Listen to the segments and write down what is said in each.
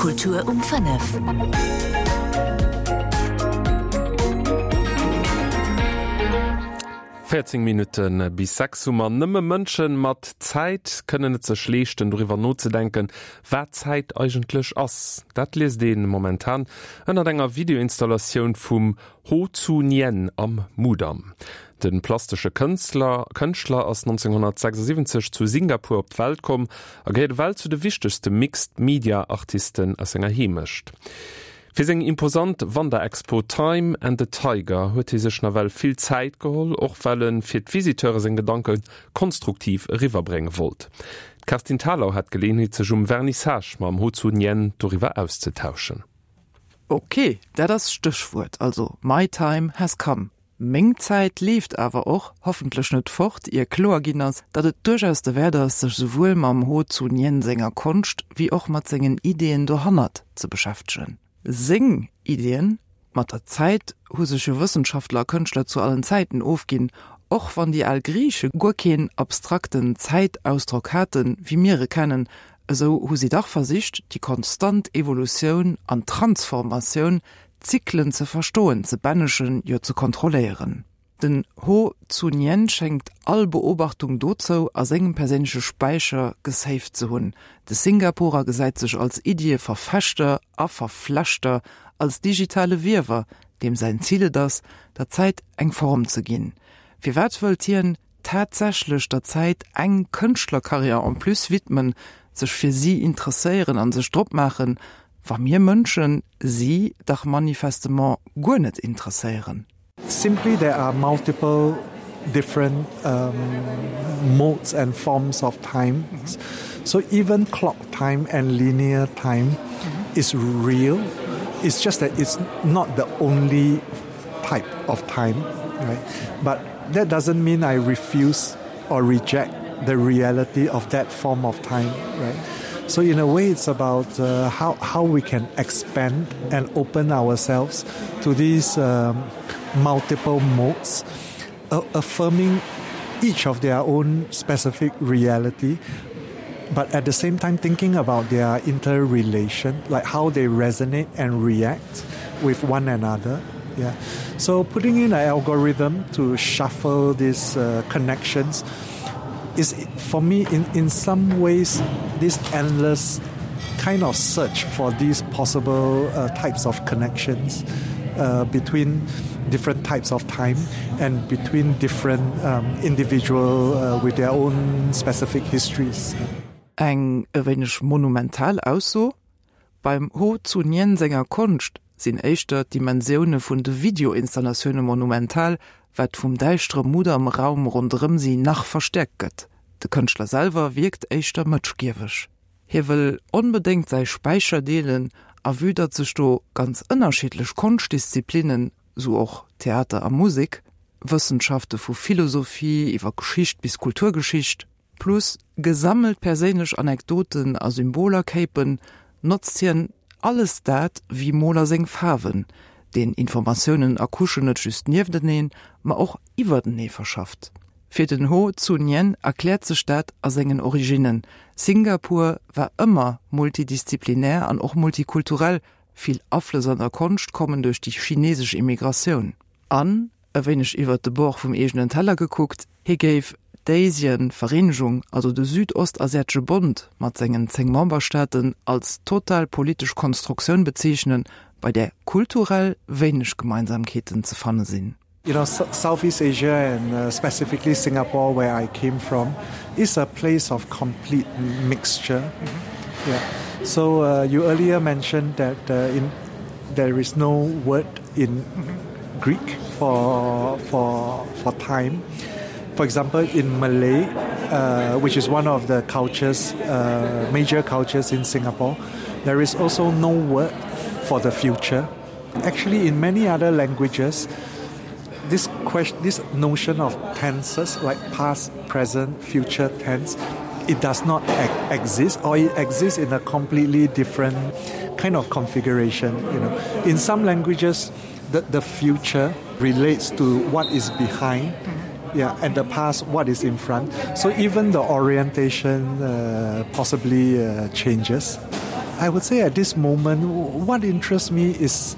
Kultur um 5. Minuten bis 6 Uhr nëmme Mënschen mat Zeit können net ze schlechten darüber nozudenken, wer Zeit eigentlich ass. Dat les den momentan ënner enger Videoinstallation vum Ho Zu Nyen am Mudam. Den plastische Künstler aus 1976 zu Singapur op d'Welt kom, geht Welt zu de wichtigste Mixed-Media-Artisten as enger hemischt. Für seg imposant Wanderexpo Time and the Tiger huet hi sech Novel viel Zeit geholl, och weil fir d' Visiteure seg Gedanken konstruktiv riverbringen wollt. Kerstin Thalau hat Gelegenheit sech Vernissage mam Ho Zu Nyen darüber auszutauschen. Okay, das Stichwort, also My Time has come. Mengzeit lieft aber auch hoffentlich nicht fort ihr Kloaginners, dat et durchaus de Werder sech sowohl mam Ho Zu Nyen Sänger Kunst wie auch mat sengen Ideen dohannert zu beschäftigen. Sing-Ideen mat der Zeit husische Wissenschaftler Künstler zu allen Zeiten aufgehen, auch wann die allgrieche Gurken abstrakten Zeitausdruck hatten, wie mehrere kennen, so hu sie doch versicht, die konstant Evolution an Transformation Zyklen zu verstohlen, zu banischen, ja zu kontrollieren. Den Ho Zu Nyen schenkt all Beobachtung dozo als engem persönliche Speicher gesaved zu hun. De Singapurer geseit sich als Idee verfaschter, verflaschter, als digitale Wirrwarr, dem sein Ziele das, der Zeit eng Form zu gehen. Wir wertvolltieren tatsächlich der Zeit eng Künstlerkarriere und plus widmen, sich für sie interessieren an sich Druck machen, war mir Menschen sie doch manifestement gar nicht interessieren. Simply, there are multiple different modes and forms of time. So even clock time and linear time is real. It's just that it's not the only type of time, right? But that doesn't mean I refuse or reject the reality of that form of time, right? So in a way, it's about how we can expand and open ourselves to these multiple modes, affirming each of their own specific reality, but at the same time thinking about their interrelation, like how they resonate and react with one another. Yeah. So putting in an algorithm to shuffle these connections is, for me, in some ways, this endless kind of search for these possible types of connections between different types of time and between different individuals with their own specific histories. Eng wenig monumental aus so. Beim Ho Zu Nyen Sänger Kunst sind echter Dimensionen von de Videoinstallationen monumental, wat vom deichtre Muder am Raum rundrum sie nach verstärkt. Der Künstler selber wirkt echter mitschgierig. Hier will unbedingt sei Speicher delen, erwidert sich do ganz unterschiedlich Kunstdisziplinen, so auch Theater und Musik, Wissenschaften von Philosophie über Geschichte bis Kulturgeschichte, plus gesammelt persönlich Anekdoten und Symbolerkäpen, nutzt hier alles dat wie Moler sing Farben, den Informationen akuschen nicht just neben ma auch über den Nähe verschafft. Für den Ho Zu Nyen erklärt sich dat aus seinen Originen. Singapur war immer multidisziplinär und auch multikulturell. Viel Abflüsse Kunst kommen durch die chinesische Immigration. An, wenn ich über den Bauch vom eigenen Teller geguckt, hier gave Daisien Vereinigung, also der Südostasiatische Bund, mit seinen 10 Memberstaaten als total politisch Konstruktion bezeichnen, bei der kulturell wenig Gemeinsamkeiten zu finden sind. You know, Southeast Asia and specifically Singapore, where I came from, is a place of complete mixture. Mm-hmm. Yeah. So you earlier mentioned that there is no word in Greek for time. For example, in Malay, which is one of the cultures, major cultures in Singapore, there is also no word for the future. Actually, in many other languages, this notion of tenses, like past, present, future tense, it does not exist, or it exists in a completely different kind of configuration. You know, in some languages, the future relates to what is behind, yeah, and the past, what is in front. So even the orientation possibly changes. I would say at this moment, what interests me is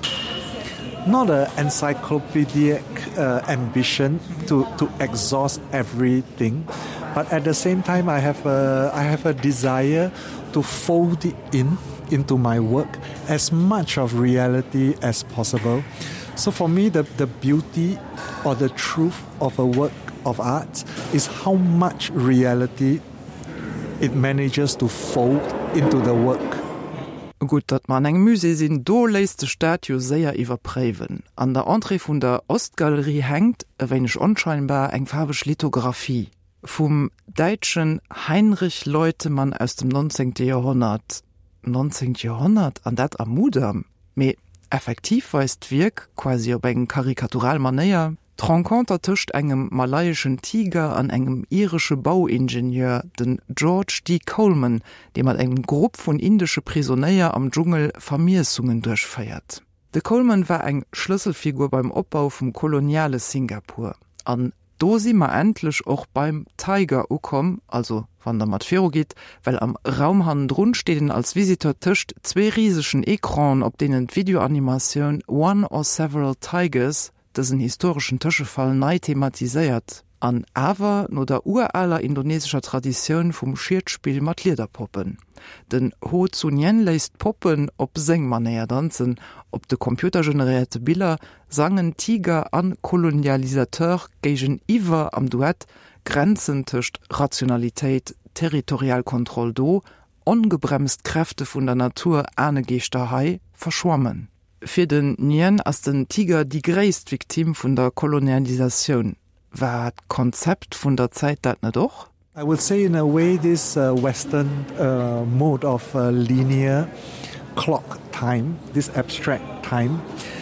not an encyclopedic ambition to exhaust everything, but at the same time, I have a desire to fold it into my work as much of reality as possible. So for me, the beauty or the truth of a work of art is how much reality it manages to fold into the work. Gut, dat man eng Muse sinn do leiste Statue séier iwwerpräwen. An der Entree vun der Ostgalerie hängt ewennech onscheinbar eng farbeg Lithografie vum deitschen Heinrich Leutemann aus dem 19. Jahrhundert. 19. Jahrhundert an dat am Mudam. Me effektiv weist wirk quasi op eng karikatural manéier. Rencontre tischt engem malaiischen Tiger an engem irische Bauingenieur, den George D. Coleman, dem mat engem Grupp von indische Prisonnier am Dschungel Vermiesungen durchfeiert. De Coleman war eng Schlüsselfigur beim Opbau vom koloniale Singapur. An do si ma endlich auch beim Tiger ukom, also wann der Matfero geht, weil am Raumhand rund stehen als Visitor tischt zwei riesischen Ekran, op denen Videoanimation One or Several Tigers dessen historischen Tischefall nei thematisiert, an awer no der uraler indonesischer Tradition vum Schiertspiel mat Liederpoppen. Den Ho Tzu Nyen leist Poppen op Sengmanéier danszen, op de computergenerierte Bilder sangen Tiger an Kolonialisateur gegen Iwer am Duett Grenzen tischt Rationalität, Territorialkontroll do, ongebremst Kräfte vun der Natur Anegeerhai verschwommen. Für den Nyen als den Tiger die gräst Viktim von der Kolonialisation. War das Konzept von der Zeit das nicht doch? I would say in a way this Western mode of linear clock time, this abstract time,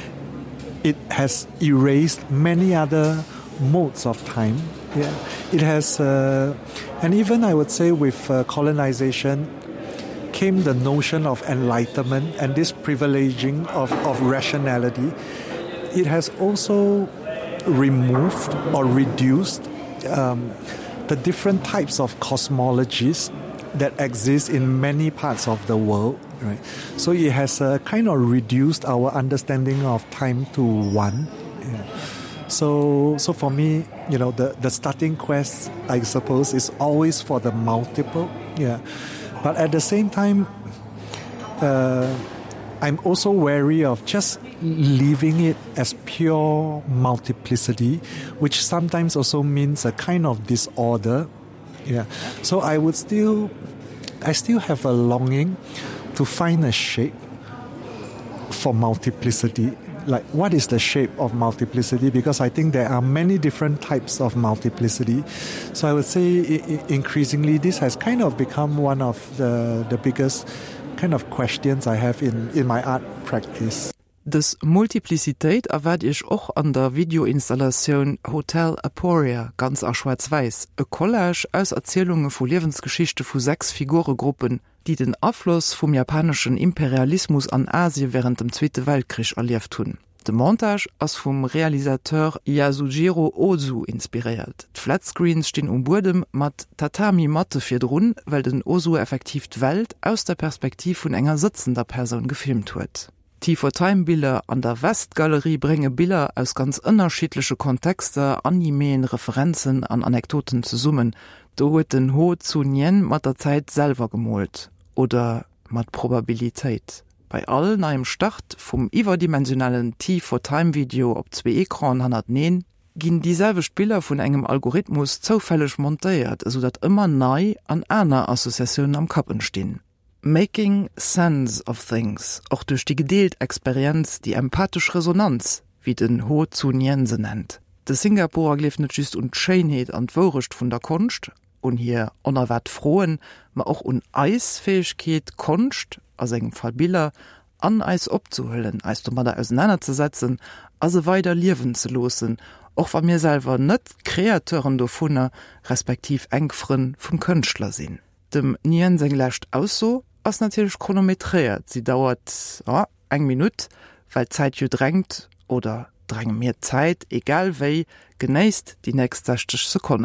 it has erased many other modes of time. Yeah. It has, and even I would say with colonization, came the notion of enlightenment and this privileging of rationality. It has also removed or reduced the different types of cosmologies that exist in many parts of the world. Right? So it has kind of reduced our understanding of time to one. Yeah. So for me, you know, the starting quest, I suppose, is always for the multiple. Yeah. But at the same time, I'm also wary of just leaving it as pure multiplicity, which sometimes also means a kind of disorder. Yeah. So I still have a longing to find a shape for multiplicity. Like, what is the shape of multiplicity? Because I think there are many different types of multiplicity. So I would say increasingly this has kind of become one of the biggest kind of questions I have in my art practice. Das Multiplizität erwart ich auch an der Videoinstallation Hotel Aporia, ganz a schwarz-weiß. A Collage aus Erzählungen von Lebensgeschichte von 6 Figuregruppen, die den Abfluss vom japanischen Imperialismus an Asien während dem Zweiten Weltkrieg erlebt haben. Der Montage ist vom Realisateur Yasujiro Ozu inspiriert. Die Flatscreens stehen Boden mit Tatami-Matte für drun, weil den Ozu effektiv die Welt aus der Perspektive von einer sitzender Person gefilmt wird. Die Time-Bilder an der Westgalerie bringen Bilder aus ganz unterschiedlichen Kontexten, Animen, Referenzen an Anekdoten zusammen. Da wird den Ho Tzu Nyen mit der Zeit selber gemalt. Oder mit Probabilität. Bei allen einem Start vom überdimensionalen Time-Video auf 2 Ekran 109 gehen dieselbe Spieler von einem Algorithmus zufällig montiert, sodass immer neu an einer Assoziation am Kopf entstehen. Making sense of things, auch durch die Gedeelt-Experienz, die empathische Resonanz, wie den Ho Tzu Nyen se nennt. Der Singapurer lief nicht just und Schönheit und Wohlricht von der Kunst, und hier unerwart frohen, aber auch Eisfähigkeit Kunst, also in Fall Bilder, an Eis abzuhüllen, als du mal da auseinanderzusetzen, also weiter leben zu losen, auch wenn mir selber nicht Kreateuren davon, respektiv Engfren vom Künstler sind. Dem Nyen seng lässt aus so, als natürlich chronometriert. Sie dauert 1 Minute, weil Zeit ju drängt oder drängen mehr Zeit, egal wie, genießt die nächsten 60 Sekunden.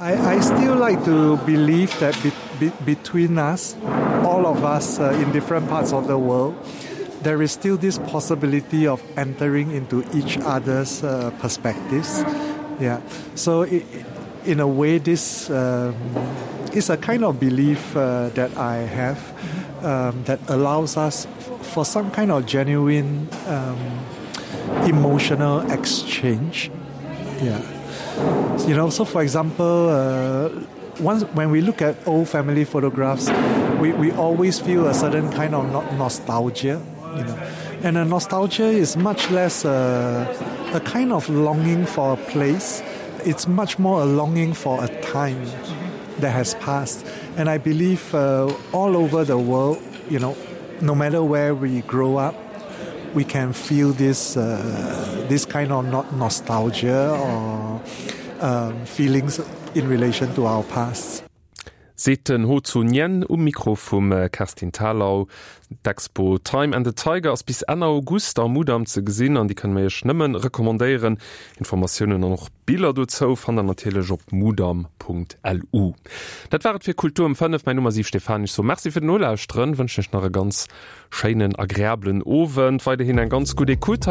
I still like to believe that between us, all of us in different parts of the world, there is still this possibility of entering into each other's perspectives. Yeah. So in a way, this is a kind of belief that I have that allows us for some kind of genuine emotional exchange. Yeah. You know, so for example, when we look at old family photographs, we always feel a certain kind of nostalgia, you know. And a nostalgia is much less a kind of longing for a place. It's much more a longing for a time that has passed. And I believe all over the world, you know, no matter where we grow up, we can feel this kind of nostalgia or feelings in relation to our past. Seten ho zu Nien Mikro vum Kerstin Talau, d'Expo Time and the Tiger ass bis Ende August am Mudam ze gesinn, an die können méich nëmmen rekommandéieren. Informationen an noch Bilder dozo van der natürlich op mudam.lu. Dat waret fir Kultur am 5 mein Nummer 7 Stefanisch so Merci fir den Nolauusstrnn, wënsch ich noch e ganz scheinen agréblen Owen, weide hin en ganz gute Kultur.